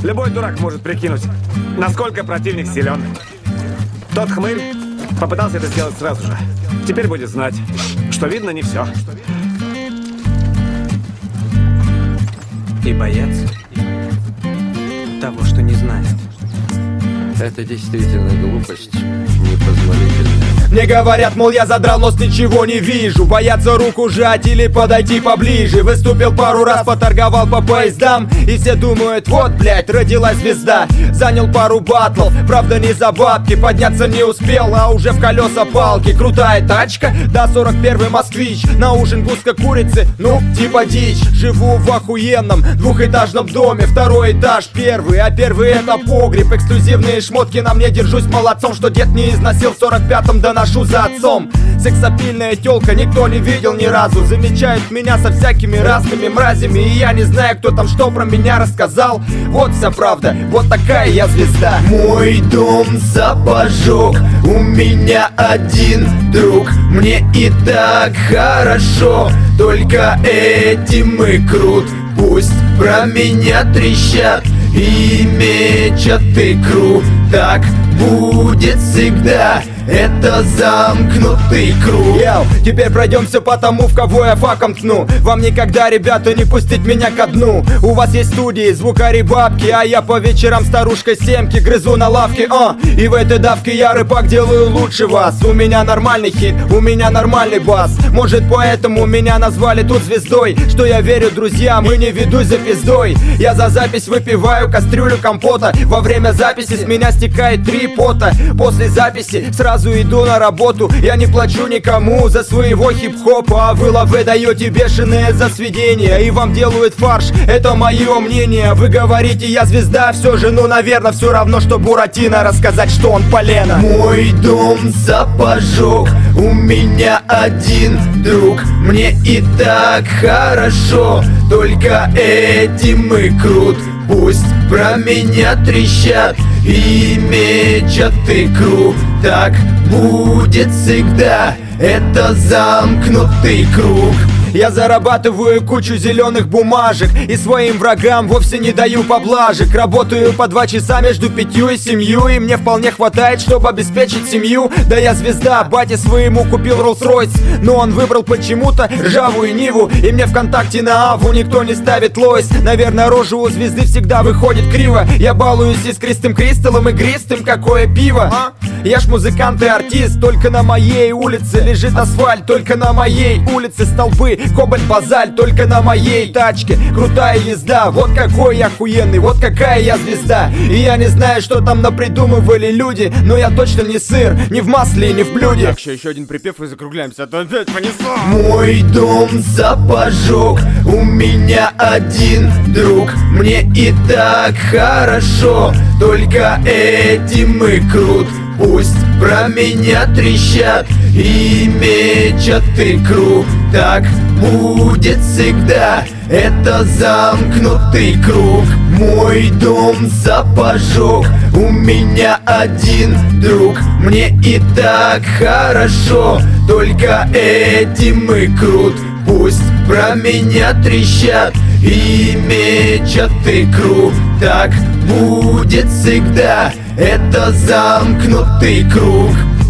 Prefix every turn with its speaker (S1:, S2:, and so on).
S1: Любой дурак может прикинуть, насколько противник силен. Тот хмырь попытался это сделать сразу же. Теперь будет знать, что видно не все.
S2: И бояться того, что не знает.
S3: Это действительно глупость непозволительная.
S4: Мне говорят, мол, я задрал нос, ничего не вижу. Боятся руку жать или подойти поближе. Выступил пару раз, поторговал по поездам, и все думают, вот, блять, родилась звезда. Занял пару батлов, правда не за бабки. Подняться не успел, а уже в колеса палки. Крутая тачка, да, 41-й москвич. На ужин гуска курицы, ну, типа дичь. Живу в охуенном двухэтажном доме. Второй этаж, первый, а первый это погреб. Эксклюзивные шмотки на мне, держусь молодцом. Что дед не износил в 45-м, да ношу за отцом. Сексапильная тёлка, никто не видел ни разу. Замечают меня со всякими разными мразями, и я не знаю, кто там что про меня рассказал. Вот вся правда, вот такая я звезда. Мой дом сапожок, у меня один друг. Мне и так хорошо, только этим и крут. Пусть про меня трещат и мечат икру. Так будет всегда, это замкнутый круг. Йоу, теперь пройдемся по тому, в кого я факом ткну. Вам никогда, ребята, не пустить меня ко дну. У вас есть студии, звукари бабки, а я по вечерам старушкой семки грызу на лавке, И в этой давке я рыбак делаю лучше вас. У меня нормальный хит, у меня нормальный бас. Может, поэтому меня назвали тут звездой. Что я верю друзьям и не ведусь за пиздой. Я за запись выпиваю кастрюлю компота. Во время записи с меня стекает 3 пота. После записи сразу иду на работу. Я не плачу никому за своего хип-хопа, а вы лавы даете бешеные за сведения, и вам делают фарш, это мое мнение. Вы говорите, я звезда, все же, ну, наверное, все равно, что Буратино рассказать, что он полено. Мой дом сапожок, у меня один друг. Мне и так хорошо, только этим и крут. Пусть про меня трещат и мечат икру. Так будет всегда, это замкнутый круг. Я зарабатываю кучу зеленых бумажек и своим врагам вовсе не даю поблажек. Работаю по 2 часа между 5 и 7, и мне вполне хватает, чтобы обеспечить семью. Да я звезда, бате своему купил Rolls-Royce, но он выбрал почему-то ржавую Ниву. И мне ВКонтакте на Аву никто не ставит лойс. Наверное, рожа у звезды всегда выходит криво. Я балуюсь искристым кристаллом, игристым, какое пиво, Я ж музыкант и артист, только на моей улице лежит асфальт, только на моей улице столбы, кобальт, базальт, только на моей тачке крутая езда. Вот какой я охуенный, вот какая я звезда. И я не знаю, что там напридумывали люди, но я точно не сыр, ни в масле, ни в блюде.
S2: Так, еще один припев и закругляемся, а то опять понесло.
S4: Мой дом сапожок, у меня один друг. Мне и так хорошо, только этим и крут. Пусть про меня трещат и мечат икру. Так будет всегда, это замкнутый круг. Мой дом сапожок, у меня один друг. Мне и так хорошо, только этим и крут. Пусть про меня трещат и мечат икру. Так будет всегда, это замкнутый круг.